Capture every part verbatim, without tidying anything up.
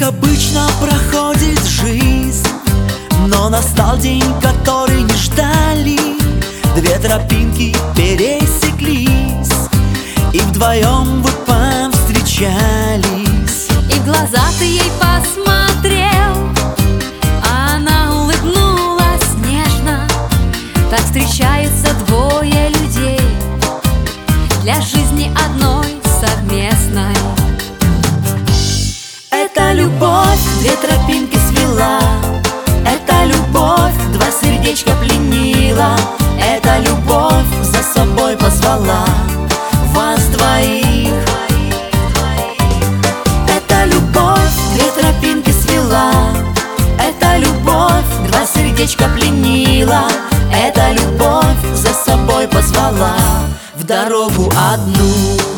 обычно проходит жизнь, но настал день, который не ждали. Две тропинки пересеклись, и вдвоем вы повстречались. И в глаза ты ей посмотрел, а она улыбнулась нежно. Так встречаются двое людей для жизни одной совместной. Это любовь две тропинки свела, это любовь два сердечка пленила, это любовь за собой позвала вас двоих. Это любовь две тропинки свела, это любовь два сердечка пленила, это любовь за собой позвала в дорогу одну.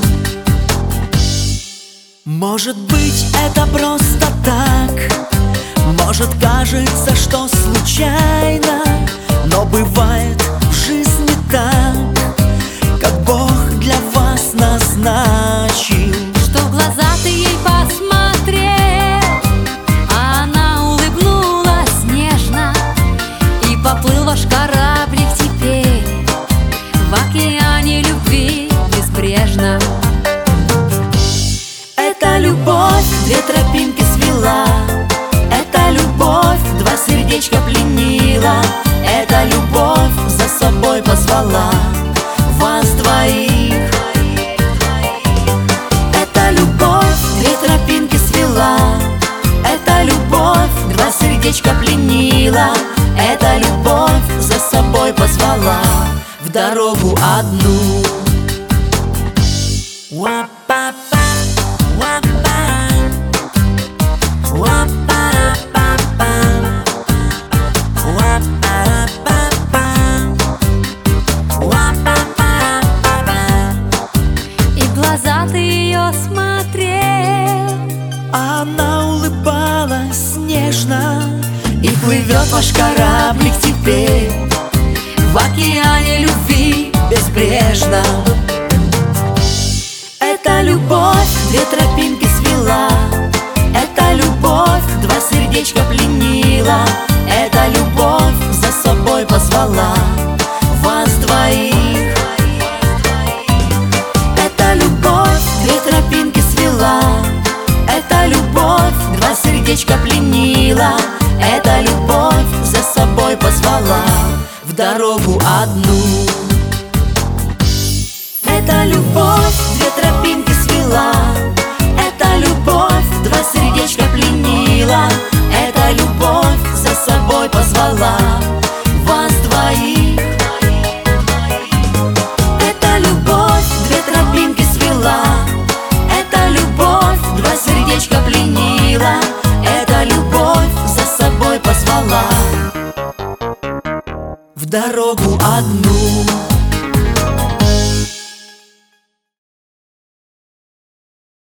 Может быть, это просто так, может, кажется, что случайно, но бывает в жизни так, как Бог для вас назначил. Что в глаза ты ей посмотрел, а она улыбнулась нежно, и поплыл ваш кораблик теперь в океане любви безбрежно. Это любовь две тропинки свела, это любовь два сердечка пленила, это любовь за собой позвала вас двоих. Это любовь две тропинки свела, это любовь два сердечка пленила, это любовь за собой позвала в дорогу одну. Уа-па-па, уа-па, уа-па-па-па, уа-па-па-па, уа-па-па-па. И в глаза ты ее смотрел, Она улыбалась нежно, и плывет ваш кораблик теперь в океане любви безбрежно. Это любовь две тропинки свела, это любовь два сердечка пленила, это любовь за собой позвала вас двоих. Это любовь две тропинки свела, это любовь два сердечка пленила, это любовь за собой позвала в дорогу одну. Это любовь две тропинки свела, это любовь два сердечка пленила, это любовь